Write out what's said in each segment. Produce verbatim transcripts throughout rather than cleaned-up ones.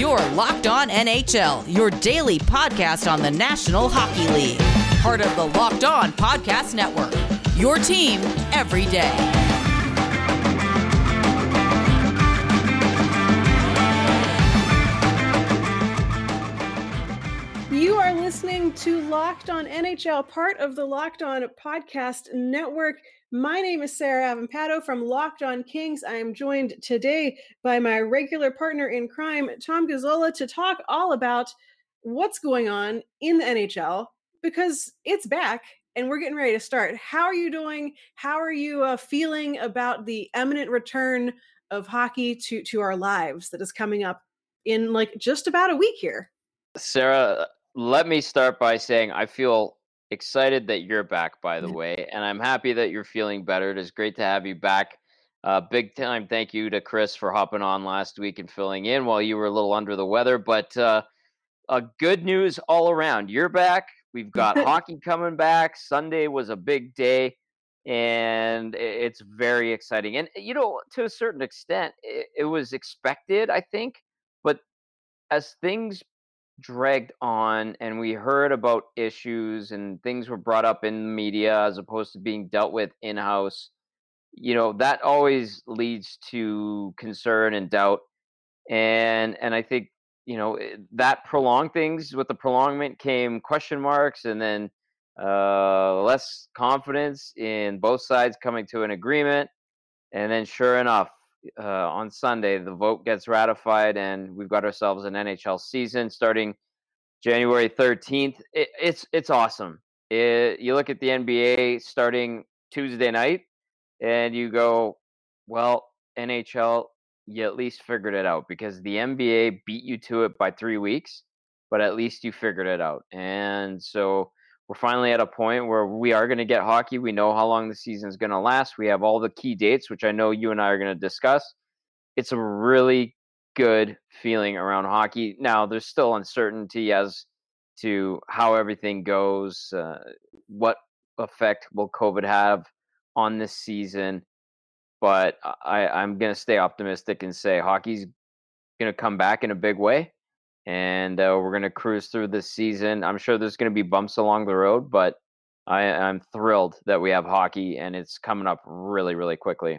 You're Locked On N H L, your daily podcast on the National Hockey League. Part of the Locked On Podcast Network, your team every day. You are listening to Locked On N H L, part of the Locked On Podcast Network. My name is Sarah Avampato from Locked On Kings. I am joined today by my regular partner in crime, Tom Gazzola, to talk all about what's going on in the N H L, because it's back and we're getting ready to start. How are you doing? How are you uh, feeling about the imminent return of hockey to, to our lives that is coming up in like just about a week here? Sarah, let me start by saying I feel excited that you're back, by the way, and I'm happy that you're feeling better. It is great to have you back. Uh, big time thank you to Chris for hopping on last week and filling in while you were a little under the weather. But uh, uh, good news all around. You're back. We've got hockey coming back. Sunday was a big day, and it's very exciting. And, you know, to a certain extent, it, it was expected, I think. But as things dragged on and we heard about issues and things were brought up in the media as opposed to being dealt with in-house, you know, that always leads to concern and doubt. And and I think, you know, that prolonged things. With the prolongment came question marks and then uh, less confidence in both sides coming to an agreement. And then sure enough, Uh, on Sunday, the vote gets ratified, and we've got ourselves an N H L season starting January thirteenth. It, it's it's awesome. It, you look at the N B A starting Tuesday night, and you go, well, N H L, you at least figured it out, because the N B A beat you to it by three weeks, but at least you figured it out. And so we're finally at a point where we are going to get hockey. We know how long the season is going to last. We have all the key dates, which I know you and I are going to discuss. It's a really good feeling around hockey. Now, there's still uncertainty as to how everything goes. Uh, what effect will COVID have on this season? But I, I'm going to stay optimistic and say hockey's going to come back in a big way. And uh, we're going to cruise through this season. I'm sure there's going to be bumps along the road, but I, I'm thrilled that we have hockey, and it's coming up really, really quickly.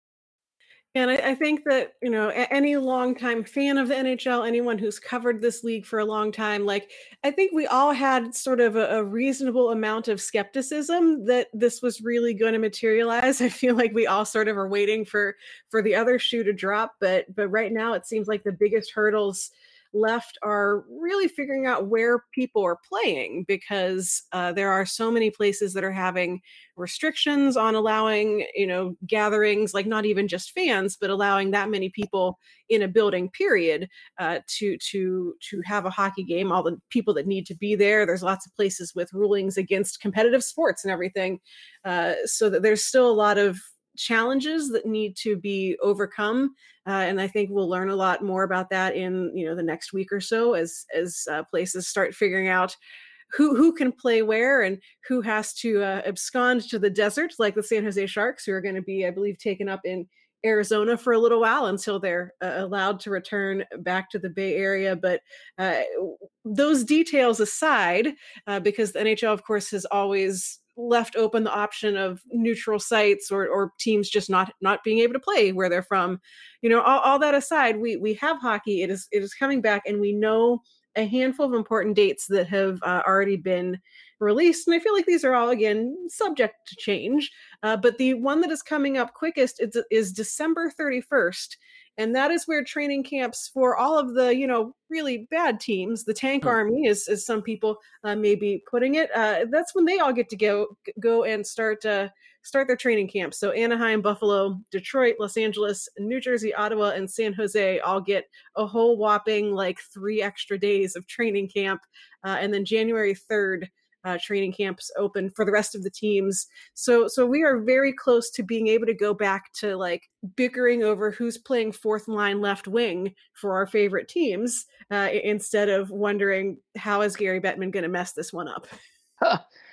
And I, I think that, you know, any longtime fan of the N H L, anyone who's covered this league for a long time, like, I think we all had sort of a, a reasonable amount of skepticism that this was really going to materialize. I feel like we all sort of are waiting for for the other shoe to drop. But but right now, it seems like the biggest hurdles left are really figuring out where people are playing, because uh, there are so many places that are having restrictions on allowing, you know, gatherings, like not even just fans, but allowing that many people in a building, period, uh, to to to have a hockey game. All the people that need to be there. There's lots of places with rulings against competitive sports and everything, uh, so that there's still a lot of challenges that need to be overcome. Uh, and I think we'll learn a lot more about that in, you know, the next week or so, as as uh, places start figuring out who who can play where and who has to uh, abscond to the desert, like the San Jose Sharks, who are going to be, I believe, taken up in Arizona for a little while until they're uh, allowed to return back to the Bay Area. But uh, those details aside, uh, because the N H L, of course, has always left open the option of neutral sites or or teams just not not being able to play where they're from. You know, all, all that aside, we we have hockey. It is it is coming back, and we know a handful of important dates that have uh, already been released. And I feel like these are all, again, subject to change. Uh, but the one that is coming up quickest is, is December thirty-first. And that is where training camps for all of the, you know, really bad teams, the tank Hmm. army, as, as some people uh, may be putting it, uh, that's when they all get to go go and start uh, start their training camps. So Anaheim, Buffalo, Detroit, Los Angeles, New Jersey, Ottawa, and San Jose all get a whole whopping like three extra days of training camp. Uh, and then January third, Uh, training camps open for the rest of the teams. So so we are very close to being able to go back to like bickering over who's playing fourth line left wing for our favorite teams, uh, instead of wondering how is Gary Bettman going to mess this one up.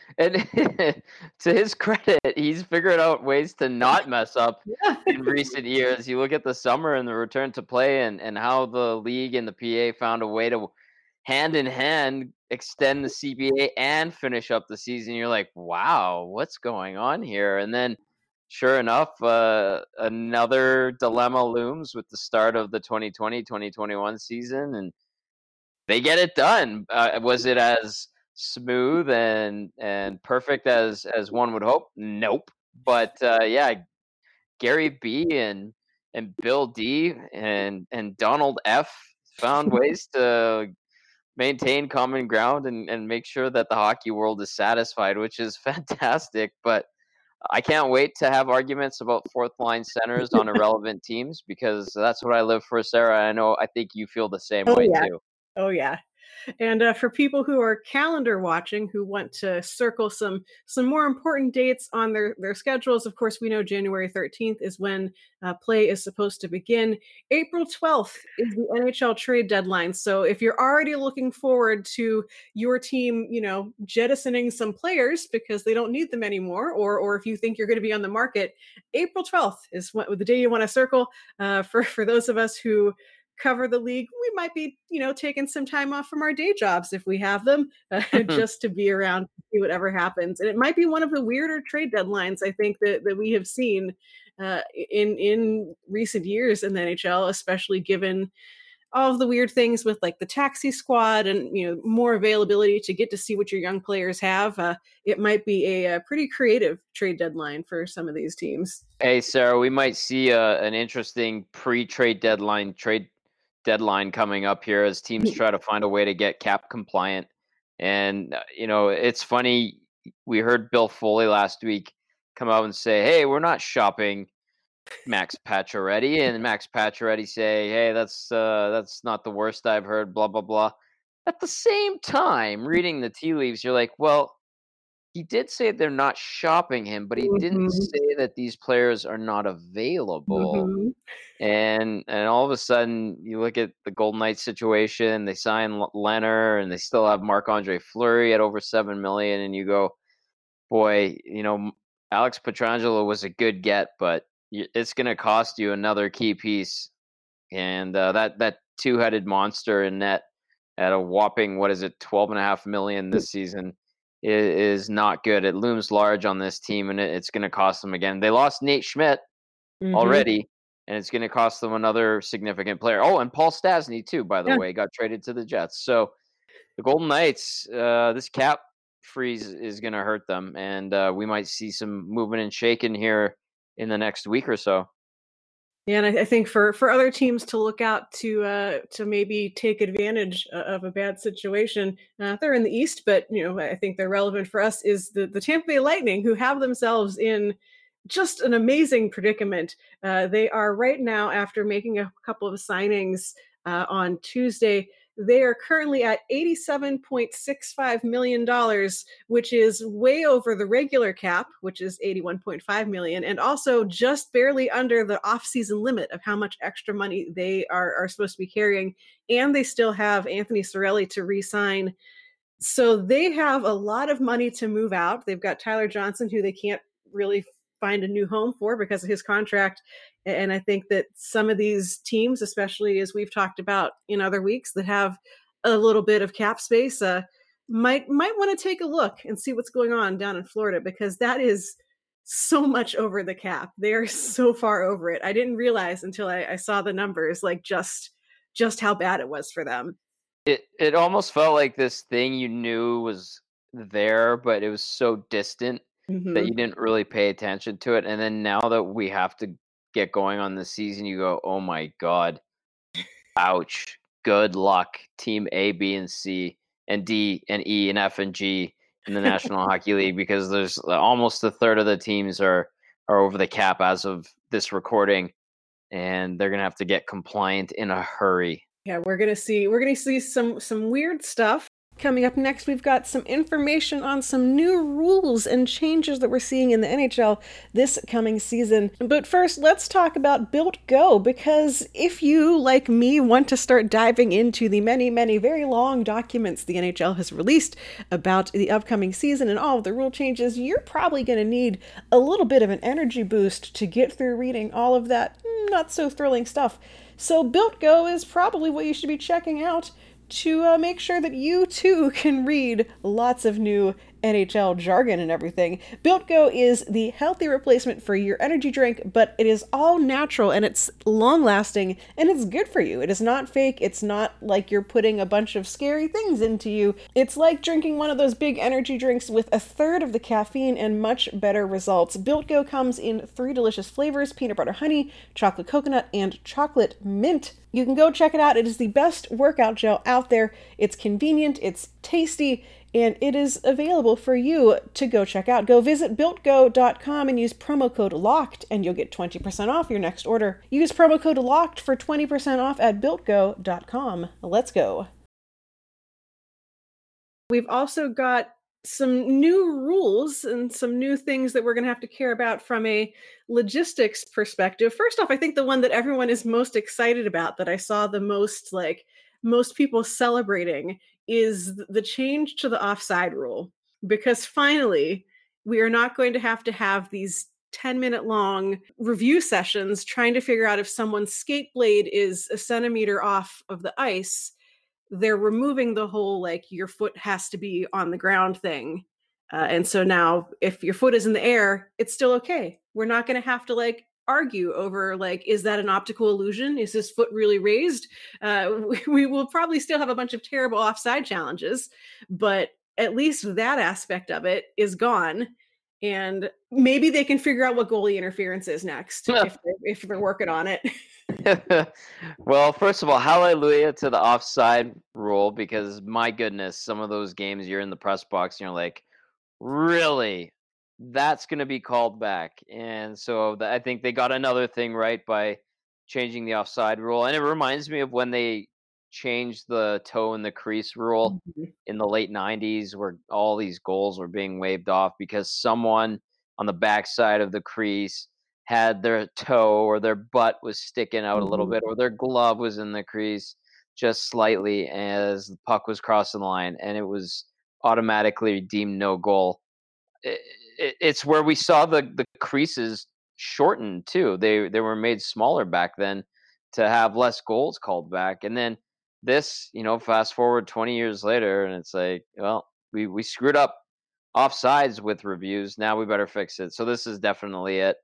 And to his credit, he's figured out ways to not mess up Yeah. in recent years. You look at the summer and the return to play and, and how the league and the P A found a way to hand in hand extend the C B A and finish up the season. You're like, wow, what's going on here? And then sure enough, uh, another dilemma looms with the start of the twenty twenty twenty twenty-one season, and they get it done. Uh, was it as smooth and and perfect as as one would hope? Nope. But uh, yeah, Gary B and and Bill D and and Donald F found ways to maintain common ground and, and make sure that the hockey world is satisfied, which is fantastic. But I can't wait to have arguments about fourth line centers on irrelevant teams because that's what I live for, Sarah. I know I think you feel the same Oh way yeah. too. Oh yeah. And uh, for people who are calendar watching, who want to circle some some more important dates on their their schedules, of course, we know January thirteenth is when uh, play is supposed to begin. April twelfth is the N H L trade deadline. So if you're already looking forward to your team, you know, jettisoning some players because they don't need them anymore, or or if you think you're going to be on the market, April twelfth is what, the day you want to circle. Uh, for for those of us who cover the league, we might be, you know, taking some time off from our day jobs if we have them, uh, just to be around to see whatever happens. And it might be one of the weirder trade deadlines I think that that we have seen uh, in in recent years in the N H L, especially given all of the weird things with like the taxi squad and, you know, more availability to get to see what your young players have. Uh, it might be a, a pretty creative trade deadline for some of these teams. Hey, Sarah, we might see uh, an interesting pre-trade deadline trade deadline coming up here as teams try to find a way to get cap compliant. And uh, you know, it's funny. We heard Bill Foley last week come out and say, "Hey, we're not shopping Max Pacioretty," and Max Pacioretty say, "Hey, that's uh, that's not the worst I've heard." Blah blah blah. At the same time, reading the tea leaves, you're like, well, he did say they're not shopping him, but he didn't Mhm. say that these players are not available. Mhm. And and all of a sudden, you look at the Golden Knights situation. They sign L- Leonard, and they still have Marc Andre Fleury at over seven million. And you go, boy, you know, M- Alex Petrangelo was a good get, but y- it's going to cost you another key piece. And uh, that that two headed monster in net at a whopping, what is it, twelve and a half million this season is, is not good. It looms large on this team, and it, it's going to cost them again. They lost Nate Schmidt Mhm. already, and it's going to cost them another significant player. Oh, and Paul Stastny too, by the Yeah. way, got traded to the Jets. So the Golden Knights, uh, this cap freeze is going to hurt them, and uh, we might see some movement and shaking here in the next week or so. Yeah, and I, I think for for other teams to look out to uh, to maybe take advantage o- of a bad situation, uh, they're in the East, but you know I think they're relevant for us is the the Tampa Bay Lightning, who have themselves in just an amazing predicament. Uh, they are right now, after making a couple of signings uh, on Tuesday, they are currently at eighty-seven point six five million dollars, which is way over the regular cap, which is eighty-one point five million dollars, and also just barely under the off-season limit of how much extra money they are, are supposed to be carrying. And they still have Anthony Cirelli to re-sign. So they have a lot of money to move out. They've got Tyler Johnson, who they can't really find a new home for because of his contract. And I think that some of these teams, especially as we've talked about in other weeks, that have a little bit of cap space, uh, might might want to take a look and see what's going on down in Florida, because that is so much over the cap. They are so far over it. I didn't realize until I, I saw the numbers, like just just how bad it was for them. It it almost felt like this thing you knew was there, but it was so distant that Hmm. you didn't really pay attention to it. And then now that we have to get going on the season, you go, "Oh my god, ouch! Good luck, Team A, B, and C, and D, and E, and F, and G in the National Hockey League," because there's uh, almost a third of the teams are are over the cap as of this recording, and they're gonna have to get compliant in a hurry. Yeah, we're gonna see we're gonna see some some weird stuff. Coming up next, we've got some information on some new rules and changes that we're seeing in the N H L this coming season. But first, let's talk about Built Go, because if you, like me, want to start diving into the many, many very long documents the N H L has released about the upcoming season and all of the rule changes, you're probably going to need a little bit of an energy boost to get through reading all of that not so thrilling stuff. So Built Go is probably what you should be checking out to uh, make sure that you too can read lots of new N H L jargon and everything. Built Go is the healthy replacement for your energy drink, but it is all natural and it's long lasting and it's good for you. It is not fake. It's not like you're putting a bunch of scary things into you. It's like drinking one of those big energy drinks with a third of the caffeine and much better results. Built Go comes in three delicious flavors: peanut butter honey, chocolate coconut, and chocolate mint. You can go check it out. It is the best workout gel out there. It's convenient, it's tasty, and it is available for you to go check out. Go visit built go dot com and use promo code LOCKED and you'll get twenty percent off your next order. Use promo code LOCKED for twenty percent off at built go dot com. Let's go. We've also got some new rules and some new things that we're going to have to care about from a logistics perspective. First off, I think the one that everyone is most excited about, that I saw the most, like, most people celebrating, is the change to the offside rule. Because finally, we are not going to have to have these ten minute long review sessions trying to figure out if someone's skate blade is a centimeter off of the ice. They're removing the whole, like, your foot has to be on the ground thing. Uh, and so now if your foot is in the air, it's still okay. We're not going to have to, like, argue over, like, is that an optical illusion? Is this foot really raised? Uh, we, we will probably still have a bunch of terrible offside challenges, but at least that aspect of it is gone. And maybe they can figure out what goalie interference is next if, they're, if they're working on it. Well, first of all, hallelujah to the offside rule, because my goodness, some of those games you're in the press box and you're like, really? That's going to be called back. And so the, I think they got another thing right by changing the offside rule. And it reminds me of when they changed the toe in the crease rule Mm-hmm. in the late nineties, where all these goals were being waved off because someone on the backside of the crease had their toe or their butt was sticking out Mm-hmm. a little bit, or their glove was in the crease just slightly as the puck was crossing the line, and it was automatically deemed no goal. It, it, it's where we saw the, the creases shortened too. They they were made smaller back then to have less goals called back. And then this, you know, fast forward twenty years later, and it's like, well, we, we screwed up offsides with reviews. Now we better fix it. So this is definitely it.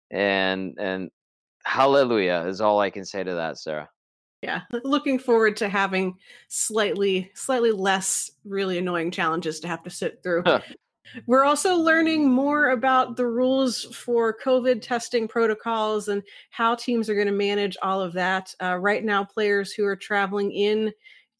And and hallelujah is all I can say to that, Sarah. Yeah, looking forward to having slightly slightly less really annoying challenges to have to sit through. We're also learning more about the rules for COVID testing protocols and how teams are going to manage all of that. Uh, right now, players who are traveling in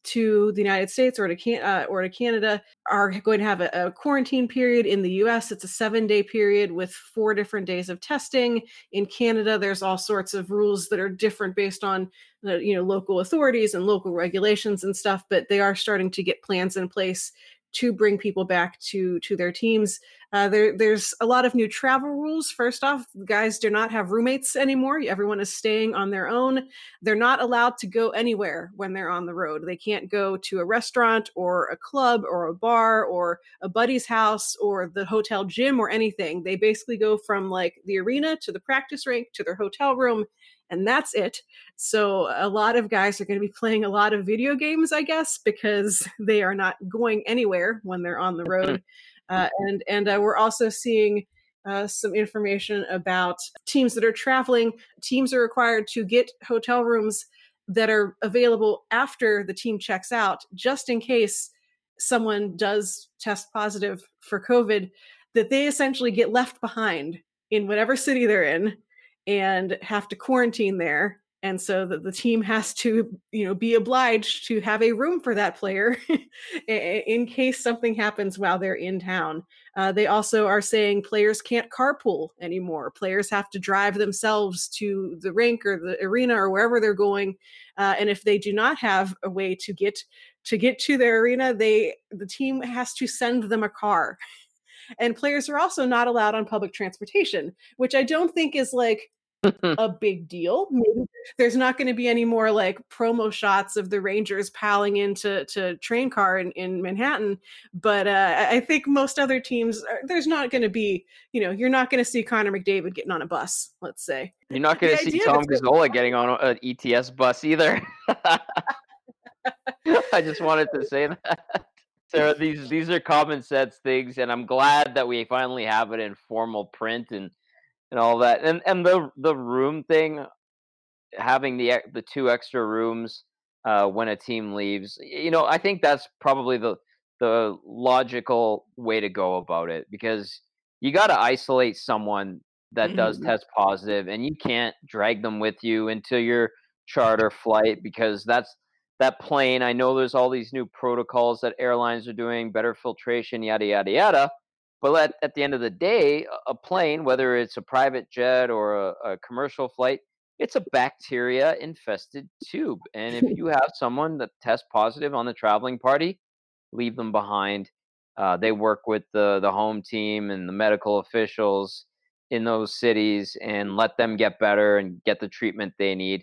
to the United States or to Can- uh, or to Canada are going to have a, a quarantine period. In the U S, it's a seven-day period with four different days of testing. In Canada, there's all sorts of rules that are different based on the, you know, local authorities and local regulations and stuff, but they are starting to get plans in place to bring people back to to their teams. Uh, there, there's a lot of new travel rules. First off, guys do not have roommates anymore. Everyone is staying on their own. They're not allowed to go anywhere when they're on the road. They can't go to a restaurant or a club or a bar or a buddy's house or the hotel gym or anything. They basically go from, like, the arena to the practice rink to their hotel room, and that's it. So a lot of guys are going to be playing a lot of video games, I guess, because they are not going anywhere when they're on the road. Uh, and and uh, we're also seeing uh, some information about teams that are traveling. Teams are required to get hotel rooms that are available after the team checks out, just in case someone does test positive for COVID, that they essentially get left behind in whatever city they're in and have to quarantine there And so that the team has to, you know, be obliged to have a room for that player in case something happens while they're in town. Uh, they also are saying players can't carpool anymore. Players have to drive themselves to the rink or the arena or wherever they're going. Uh, and if they do not have a way to get to get to their arena, they the team has to send them a car. And players are also not allowed on public transportation, which I don't think is like a big deal. Maybe there's not going to be any more like promo shots of the Rangers piling into to train car in, in Manhattan. But uh, I think most other teams, are, there's not going to be, you know, you're not going to see Connor McDavid getting on a bus, let's say. You're not going to see Tom Gazzola getting on an E T S bus either. I just wanted to say that. Sarah, these these are common sense things, and I'm glad that we finally have it in formal print and, and all that. And and the the room thing, having the the two extra rooms uh, when a team leaves, you know, I think that's probably the the logical way to go about it, because you got to isolate someone that mm-hmm. does test positive, and you can't drag them with you into your charter flight, because that's that plane. I know there's all these new protocols that airlines are doing, better filtration, yada, yada, yada. But at, at the end of the day, a plane, whether it's a private jet or a, a commercial flight, it's a bacteria-infested tube. And if you have someone that tests positive on the traveling party, leave them behind. Uh, they work with the, the home team and the medical officials in those cities, and let them get better and get the treatment they need.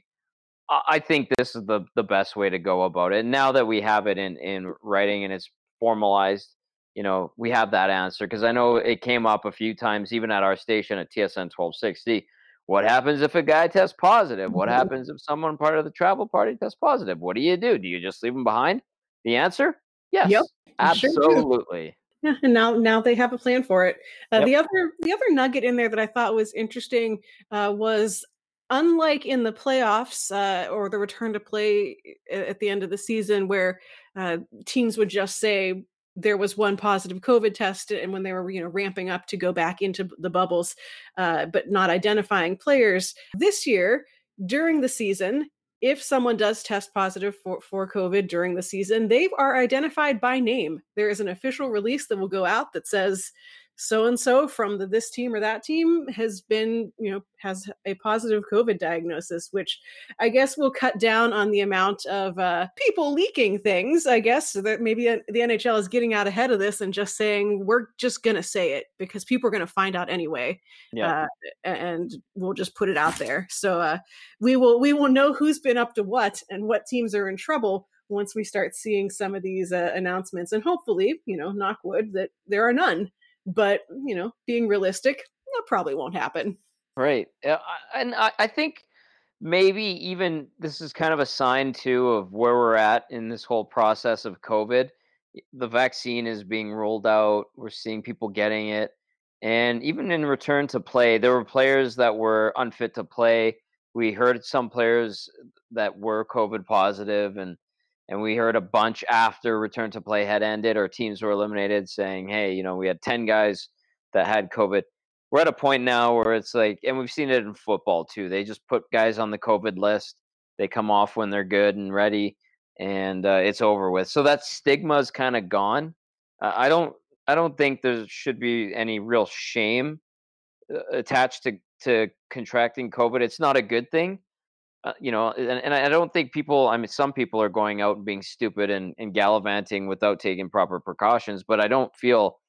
I think this is the, the best way to go about it. And now that we have it in, in writing and it's formalized, you know, we have that answer. Because I know it came up a few times, even at our station at T S N twelve sixty. What happens if a guy tests positive? What happens if someone part of the travel party tests positive? What do you do? Do you just leave them behind? The answer? Yes, yep, absolutely. Sure. Yeah, and now now they have a plan for it. Uh, yep. The other the other nugget in there that I thought was interesting uh, was, unlike in the playoffs uh, or the return to play at the end of the season, where uh, teams would just say there was one positive COVID test, and when they were, you know, ramping up to go back into the bubbles, uh, but not identifying players, this year during the season, if someone does test positive for, for COVID during the season, they are identified by name. There is an official release that will go out that says, so-and-so from the, this team or that team has been, you know, has a positive COVID diagnosis, which I guess will cut down on the amount of uh, people leaking things, I guess, so that maybe the N H L is getting out ahead of this and just saying, we're just going to say it because people are going to find out anyway. Yeah. Uh, and we'll just put it out there. So uh, we will, we will know who's been up to what and what teams are in trouble once we start seeing some of these uh, announcements. And hopefully, you know, knock wood, that there are none. But, you know, being realistic, that probably won't happen. Right. Uh, and I, I think maybe even this is kind of a sign, too, of where we're at in this whole process of COVID. The vaccine is being rolled out. We're seeing people getting it. And even in return to play, there were players that were unfit to play. We heard some players that were COVID positive, and And we heard a bunch after return to play had ended or teams were eliminated saying, hey, you know, we had ten guys that had COVID. We're at a point now where it's like, and we've seen it in football too. They just put guys on the COVID list. They come off when they're good and ready, and uh, it's over with. So that stigma is kind of gone. Uh, I don't, I don't think there should be any real shame uh, attached to, to contracting COVID. It's not a good thing. Uh, you know, and, and I don't think people, I mean, some people are going out and being stupid and, and gallivanting without taking proper precautions, but I don't feel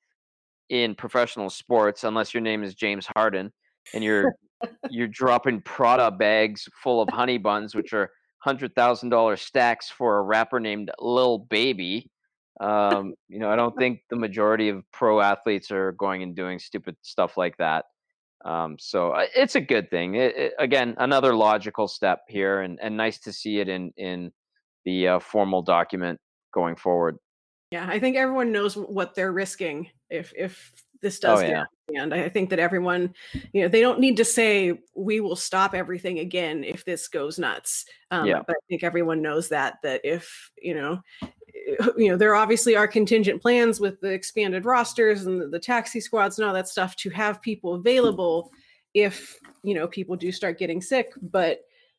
in professional sports, unless your name is James Harden and you're, you're dropping Prada bags full of honey buns, which are one hundred thousand dollars stacks for a rapper named Lil Baby. Um, you know, I don't think the majority of pro athletes are going and doing stupid stuff like that. Um, so it's a good thing. It, it, again, another logical step here, and, and nice to see it in in the uh, formal document going forward. Yeah, I think everyone knows what they're risking if if this does oh, get yeah. out of hand. I think that everyone, you know, they don't need to say we will stop everything again if this goes nuts. Um, yeah. But I think everyone knows that that if, you know, you know, there obviously are contingent plans with the expanded rosters and the, the taxi squads and all that stuff to have people available if, you know, people do start getting sick. But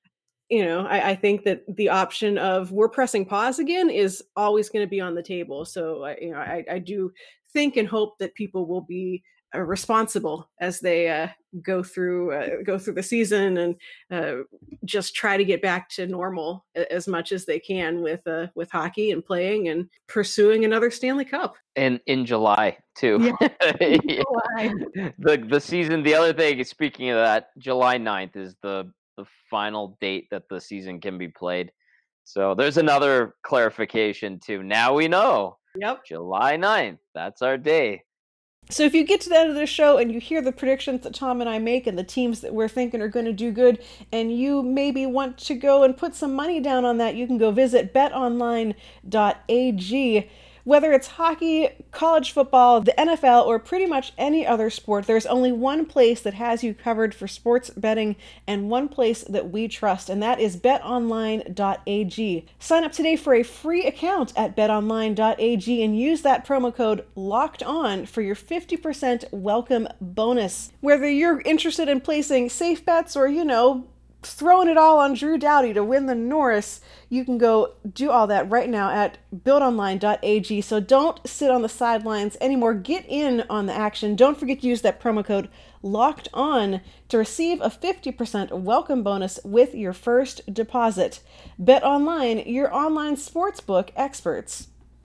you know, I, I think that the option of we're pressing pause again is always going to be on the table. So, I, you know, I, I do think and hope that people will be uh, responsible as they uh, go through uh, go through the season and uh, just try to get back to normal as much as they can with uh, with hockey and playing and pursuing another Stanley Cup. And in July too. Yeah. July. the the season. The other thing, speaking of that, July ninth is the the final date that the season can be played. So there's another clarification too. Now we know. Yep. July ninth. That's our day. So if you get to the end of the show and you hear the predictions that Tom and I make and the teams that we're thinking are going to do good, and you maybe want to go and put some money down on that, you can go visit bet online dot a g. Whether it's hockey, college football, the N F L, or pretty much any other sport, there's only one place that has you covered for sports betting and one place that we trust, and that is bet online dot a g. Sign up today for a free account at bet online dot a g and use that promo code LOCKEDON for your fifty percent welcome bonus. Whether you're interested in placing safe bets or, you know, throwing it all on Drew Doughty to win the Norris, you can go do all that right now at bet online dot a g. So don't sit on the sidelines anymore. Get in on the action. Don't forget to use that promo code LOCKED ON to receive a fifty percent welcome bonus with your first deposit. BetOnline, your online sportsbook experts.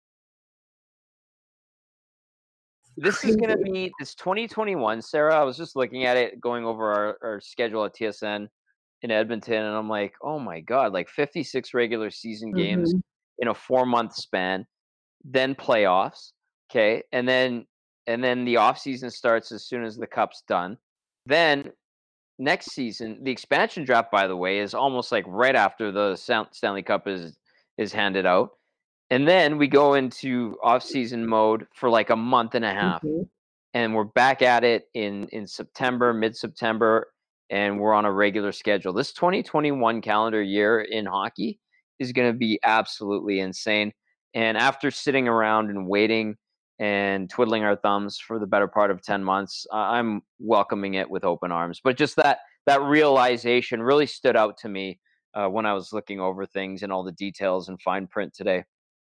This is going to be this twenty twenty-one, Sarah. I was just looking at it, going over our, our schedule at T S N in Edmonton, and I'm like, oh my God, like fifty-six regular season games Mm-hmm. in a four month span, then playoffs. Okay. And then, and then the off season starts as soon as the cup's done. Then next season, the expansion draft, by the way, is almost like right after the Stanley Cup is, is handed out. And then we go into off season mode for like a month and a half. Mm-hmm. And we're back at it in, in September, mid-September, and we're on a regular schedule. This twenty twenty-one calendar year in hockey is going to be absolutely insane. And after sitting around and waiting and twiddling our thumbs for the better part of ten months, I'm welcoming it with open arms. But just that that realization really stood out to me uh, when I was looking over things and all the details and fine print today.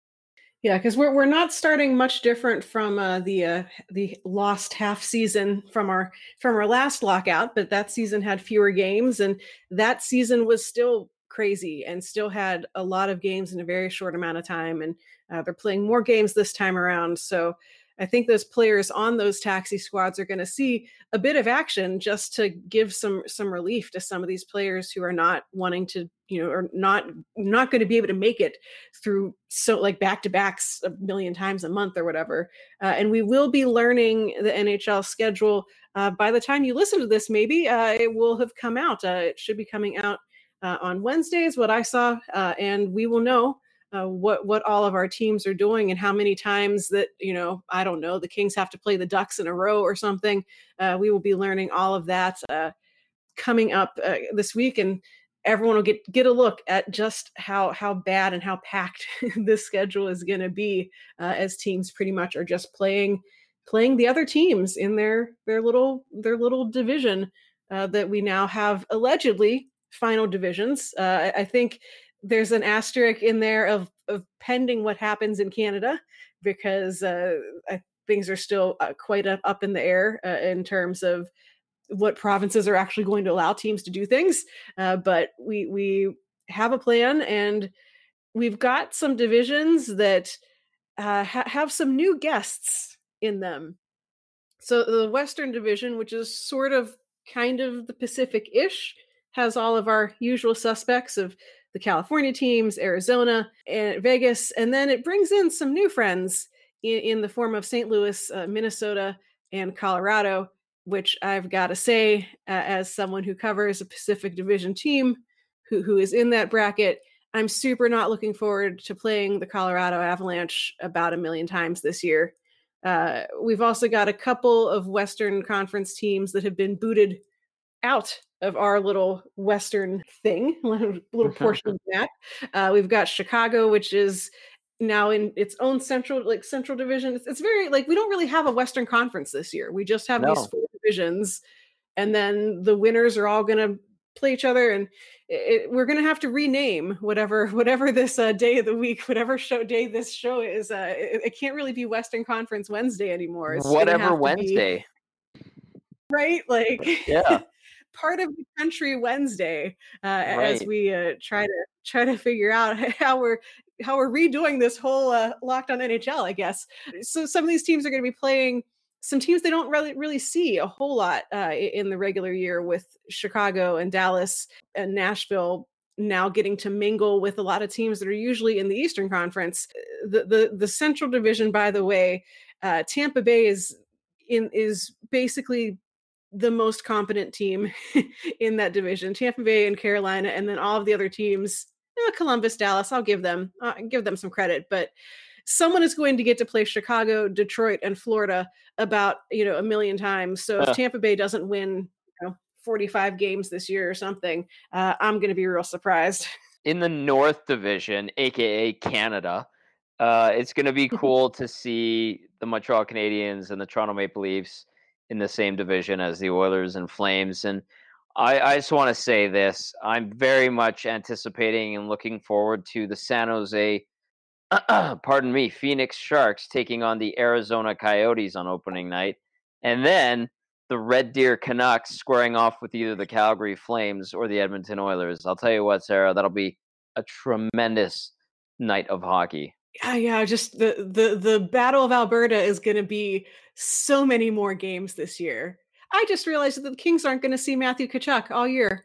Yeah, because we're we're not starting much different from uh, the uh, the lost half season from our from our last lockout, but that season had fewer games, and that season was still crazy and still had a lot of games in a very short amount of time, and uh, they're playing more games this time around. So I think those players on those taxi squads are going to see a bit of action just to give some some relief to some of these players who are not wanting to, you know, or not not going to be able to make it through so like back to backs a million times a month or whatever. Uh, and we will be learning the N H L schedule uh, by the time you listen to this. Maybe uh, it will have come out. Uh, it should be coming out uh, on Wednesdays, what I saw, uh, and we will know Uh, what what all of our teams are doing and how many times that, you know, I don't know, the Kings have to play the Ducks in a row or something. Uh, we will be learning all of that uh, coming up uh, this week, and everyone will get get a look at just how how bad and how packed this schedule is going to be uh, as teams pretty much are just playing playing the other teams in their their little their little division uh, that we now have allegedly final divisions. Uh, I, I think there's an asterisk in there of, of pending what happens in Canada, because uh, I, things are still uh, quite up, up in the air uh, in terms of what provinces are actually going to allow teams to do things. Uh, but we we have a plan, and we've got some divisions that uh, ha- have some new guests in them. So the Western Division, which is sort of kind of the Pacific-ish, has all of our usual suspects of the California teams, Arizona, and Vegas. And then it brings in some new friends in, in the form of Saint Louis, uh, Minnesota, and Colorado, which I've got to say, uh, as someone who covers a Pacific Division team who, who is in that bracket, I'm super not looking forward to playing the Colorado Avalanche about a million times this year. Uh, we've also got a couple of Western Conference teams that have been booted out of our little Western thing, little portion of that. Uh, we've got Chicago, which is now in its own central, like central division. It's, it's very like, we don't really have a Western Conference this year. We just have No. these four divisions, and then the winners are all going to play each other. And it, we're going to have to rename whatever whatever this uh, day of the week, whatever show day this show is. Uh, it, it can't really be Western Conference Wednesday anymore. It's going to Whatever have to Wednesday. be, right? Like Yeah. part of the country Wednesday, uh, as Right. we uh, try to try to figure out how we're how we're redoing this whole uh, Locked On N H L, I guess. So some of these teams are going to be playing some teams they don't really really see a whole lot uh, in the regular year, with Chicago and Dallas and Nashville now getting to mingle with a lot of teams that are usually in the Eastern Conference. The the, the Central Division, by the way, uh, Tampa Bay is in is basically the most competent team in that division. Tampa Bay and Carolina, and then all of the other teams, eh, Columbus, Dallas. I'll give them uh, give them some credit, but someone is going to get to play Chicago, Detroit, and Florida about, you know, a million times. So if Huh. Tampa Bay doesn't win, you know, forty-five games this year or something, uh, I'm going to be real surprised. In the North Division, aka Canada, uh, it's going to be cool to see the Montreal Canadiens and the Toronto Maple Leafs in the same division as the Oilers and Flames. And I, I just want to say this: I'm very much anticipating and looking forward to the San Jose, pardon me, Phoenix Sharks taking on the Arizona Coyotes on opening night, and then the Red Deer Canucks squaring off with either the Calgary Flames or the Edmonton Oilers. I'll tell you what, Sarah, that'll be a tremendous night of hockey. Yeah, yeah, just the the the Battle of Alberta is going to be so many more games this year. I just realized that the Kings aren't going to see Matthew Tkachuk all year.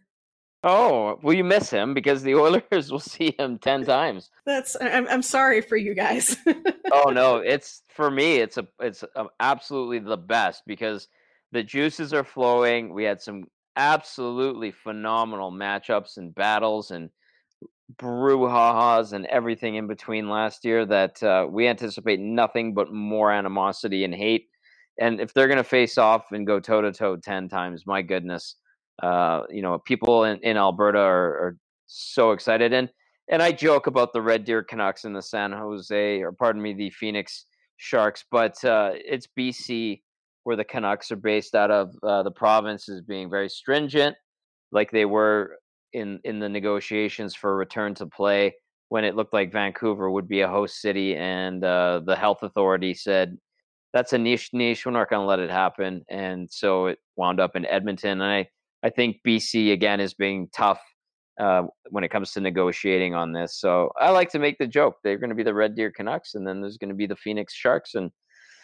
Oh, well, you miss him because the Oilers will see him ten times. That's I'm I'm sorry for you guys. Oh no, it's for me. It's a it's a, absolutely the best because the juices are flowing. We had some absolutely phenomenal matchups and battles and brouhahas and everything in between last year that uh, we anticipate nothing but more animosity and hate. And if they're going to face off and go toe to toe ten times, my goodness, uh, you know, people in, in Alberta are, are so excited. And and I joke about the Red Deer Canucks and the San Jose, or pardon me, the Phoenix Sharks, but uh, it's B C where the Canucks are based out of. Uh, the province is being very stringent, like they were in in the negotiations for return to play when it looked like Vancouver would be a host city, and uh, the health authority said that's a niche niche. We're not going to let it happen, and so it wound up in Edmonton. And I I think B C again is being tough uh, when it comes to negotiating on this. So I like to make the joke they're going to be the Red Deer Canucks, and then there's going to be the Phoenix Sharks, and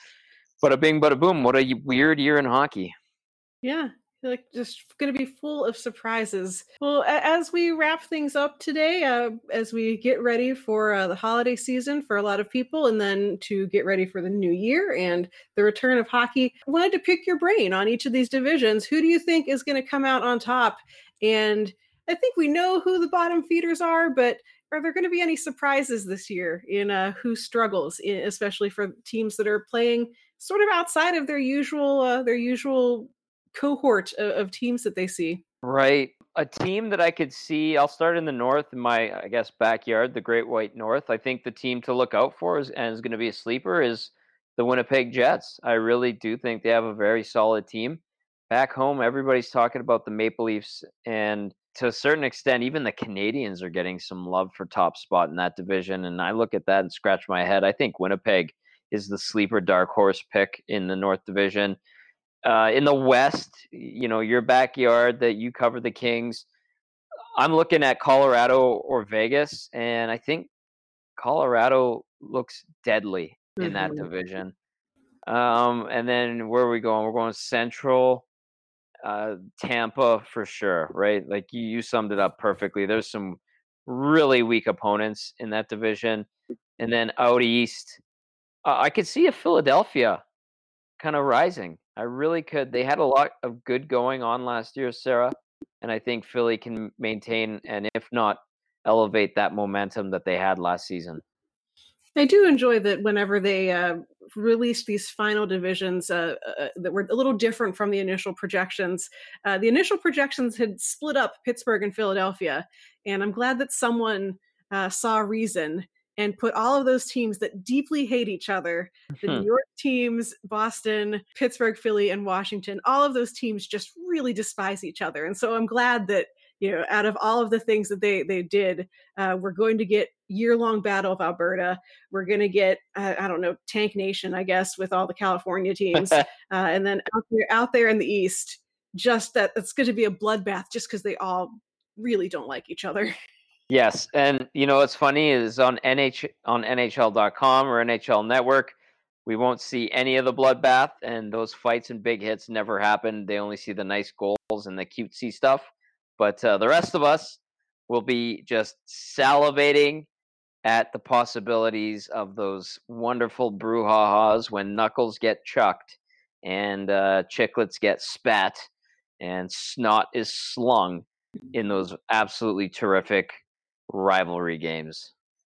bada bing, bada boom. What a weird year in hockey. Yeah, like just going to be full of surprises. Well, a- as we wrap things up today, uh, as we get ready for uh, the holiday season for a lot of people, and then to get ready for the new year and the return of hockey, I wanted to pick your brain on each of these divisions. Who do you think is going to come out on top? And I think we know who the bottom feeders are, but are there going to be any surprises this year in uh, who struggles, in, especially for teams that are playing sort of outside of their usual uh, their usual cohort of, of teams that they see? Right. A team that I could see, I'll start in the North, in my, I guess, backyard, the Great White North. I think the team to look out for is, and is going to be a sleeper is the Winnipeg Jets. I really do think they have a very solid team. Back home, everybody's talking about the Maple Leafs, and to a certain extent, even the Canadians are getting some love for top spot in that division. And I look at that and scratch my head. I think Winnipeg is the sleeper dark horse pick in the North Division. Uh, in the West, you know, your backyard that you cover the Kings. I'm looking at Colorado or Vegas, and I think Colorado looks deadly in that Mhm. division. Um, and then where are we going? We're going Central, uh, Tampa for sure, right? Like you, you summed it up perfectly. There's some really weak opponents in that division. And then out east, uh, I could see a Philadelphia kind of rising. I really could. They had a lot of good going on last year, Sarah, and I think Philly can maintain and if not elevate that momentum that they had last season. I do enjoy that whenever they uh, released these final divisions uh, uh, that were a little different from the initial projections. Uh, the initial projections had split up Pittsburgh and Philadelphia, and I'm glad that someone uh, saw reason and put all of those teams that deeply hate each other, the New York teams, Boston, Pittsburgh, Philly, and Washington, all of those teams just really despise each other. And so I'm glad that you know, out of all of the things that they they did, uh, we're going to get year-long Battle of Alberta. We're going to get, uh, I don't know, Tank Nation, I guess, with all the California teams. uh, and then out there, out there in the East, just that it's going to be a bloodbath just because they all really don't like each other. Yes, and you know what's funny is on N H on N H L dot com or N H L Network, we won't see any of the bloodbath, and those fights and big hits never happen. They only see the nice goals and the cutesy stuff. But uh, the rest of us will be just salivating at the possibilities of those wonderful brouhahas when knuckles get chucked and uh, chiclets get spat and snot is slung in those absolutely terrific rivalry games.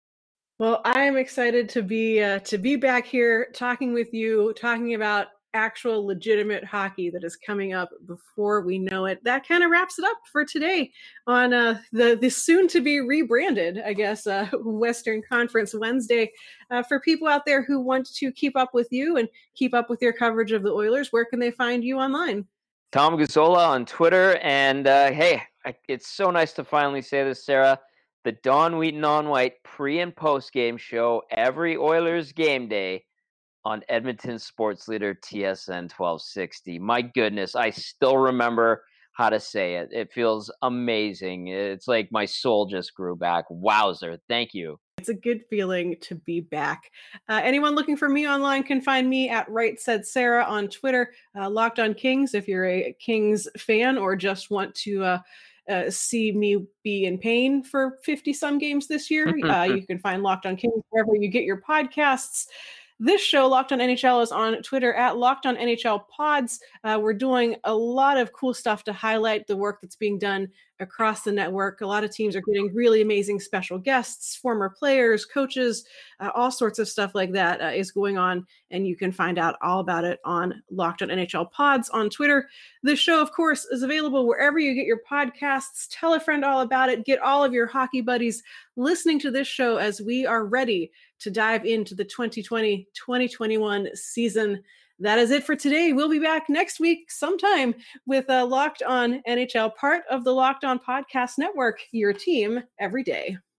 Well, I am excited to be uh, to be back here talking with you, talking about actual legitimate hockey that is coming up before we know it. That kind of wraps it up for today on uh, the the soon to be rebranded, I guess, uh, Western Conference Wednesday. Uh, for people out there who want to keep up with you and keep up with your coverage of the Oilers, where can they find you online? Tom Guzzola on Twitter, and uh, hey, I, it's so nice to finally say this, Sarah. The Don Wheaton on White pre and post game show every Oilers game day on Edmonton Sports Leader T S N twelve sixty. My goodness, I still remember how to say it. It feels amazing. It's like my soul just grew back. Wowzer. Thank you. It's a good feeling to be back. Uh, anyone looking for me online can find me at Right Said Sarah on Twitter. Uh, Locked on Kings if you're a Kings fan or just want to uh, uh, see me be in pain for fifty some games this year. uh, you can find Locked on Kings wherever you get your podcasts. This show, Locked on N H L, is on Twitter at Locked on N H L Pods. Uh, we're doing a lot of cool stuff to highlight the work that's being done across the network. A lot of teams are getting really amazing special guests, former players, coaches, uh, all sorts of stuff like that uh, is going on, and you can find out all about it on Locked on N H L Pods on Twitter. This show, of course, is available wherever you get your podcasts. Tell a friend all about it. Get all of your hockey buddies listening to this show as we are ready to dive into the twenty twenty twenty twenty-one season. That is it for today. We'll be back next week sometime with a Locked on N H L, part of the Locked on Podcast Network, your team every day.